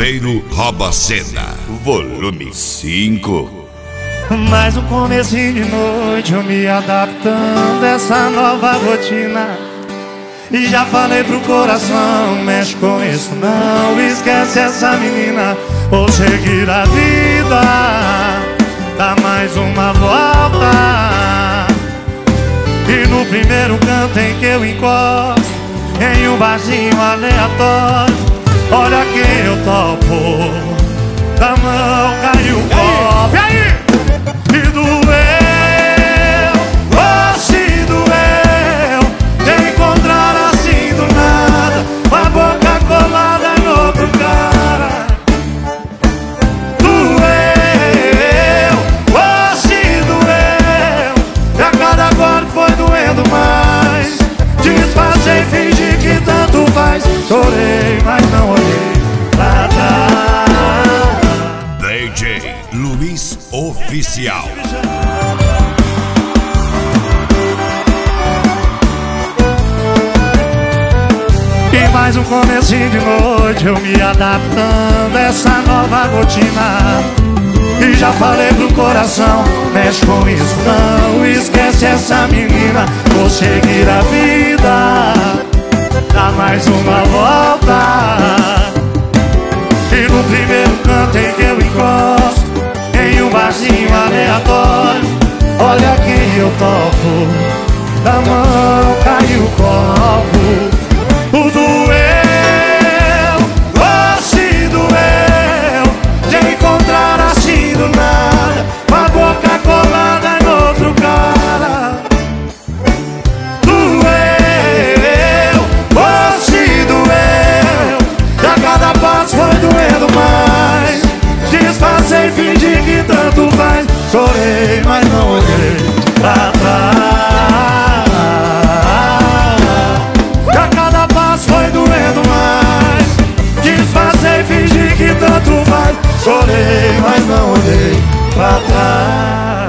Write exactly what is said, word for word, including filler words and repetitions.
Ferreiro rouba a cena, volume cinco. Mais um comecinho de noite, eu me adaptando a essa nova rotina. E já falei pro coração, mexe com isso não, esquece essa menina. Vou seguir a vida, dá mais uma volta. E no primeiro canto em que eu encosto, em um barzinho aleatório, olha quem eu topo, da mão caiu o copo. E aí? E doeu, oh se doeu, de encontrar assim do nada, com a boca colada em outro cara. Doeu, oh se doeu, e a cada golpe foi doendo mais. Disfarcei, fingi que tanto faz, chorei, mas não olhei pra trás. D J Luiz Oficial. E mais um comecinho de noite, eu me adaptando a essa nova rotina. E já falei pro coração, mexe com isso não, esquece essa menina. Vou seguir a vida, dá mais uma volta. E no primeiro canto em que eu encosto, em um barzinho aleatório, olha quem eu topo, da mão caiu o copo. O doeu, oh se doeu, de encontrar assim do nada, com a boca colada em outro cara. Doeu, oh se doeu, e a cada passo foi doendo mais. Disfarcei, fingi que tanto faz, chorei, mas não olhei pra trás. E a cada passo foi doendo mais. Disfarcei, fingi que tanto faz, chorei, mas não olhei pra trás.